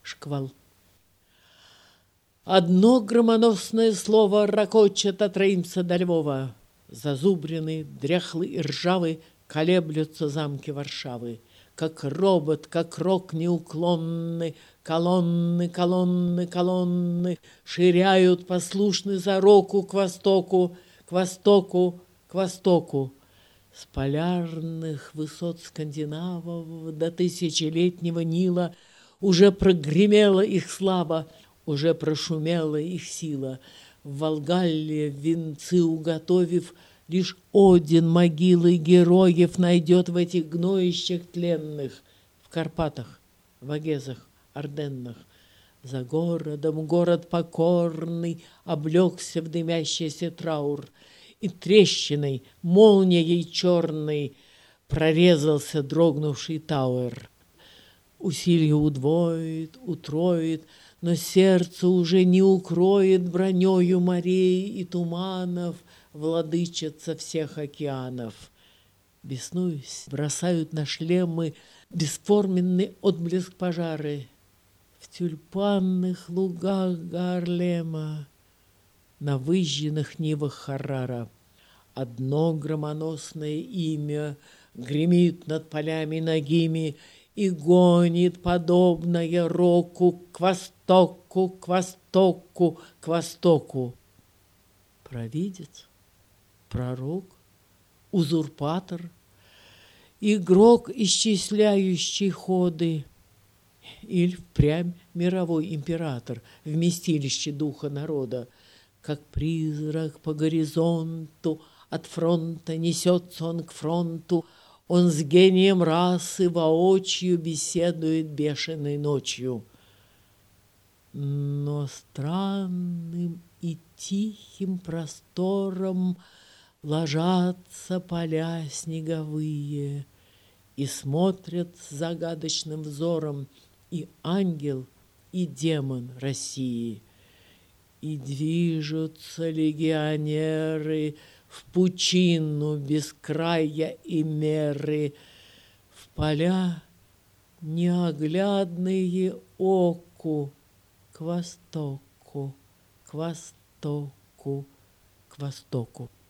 шквал. Одно громоносное слово ракочет от Реймса до Львова. Зазубрены, дряхлы и ржавы колеблются замки Варшавы. Как робот, как рок неуклонны, колонны, колонны, колонны ширяют послушны за року к востоку, к востоку, к востоку. С полярных высот скандинавов до тысячелетнего Нила уже прогремела их слава, уже прошумела их сила. В Волгалле венцы уготовив, лишь Один могилы героев найдет в этих гноищах тленных, в Карпатах, в Огезах, Орденнах. За городом город покорный облегся в дымящийся траур, и трещиной, молнией черной прорезался дрогнувший Тауэр. Усилие удвоит, утроит, но сердце уже не укроет бронёю морей и туманов владычица всех океанов. Беснуясь, бросают на шлемы бесформенный отблеск пожары. В тюльпанных лугах Гарлема, на выжженных нивах Харрара. Одно громоносное имя гремит над полями нагими и гонит, подобное року, к востоку, к востоку, к востоку. Провидец, пророк, узурпатор, игрок, исчисляющий ходы, или впрямь мировой император, вместилище духа народа. Как призрак по горизонту от фронта несется он к фронту, он с гением расы воочию беседует бешеной ночью. Но странным и тихим простором ложатся поля снеговые, и смотрят с загадочным взором и ангел, и демон России. И движутся легионеры в пучину без края и меры, в поля неоглядные оку, к востоку, к востоку, к востоку.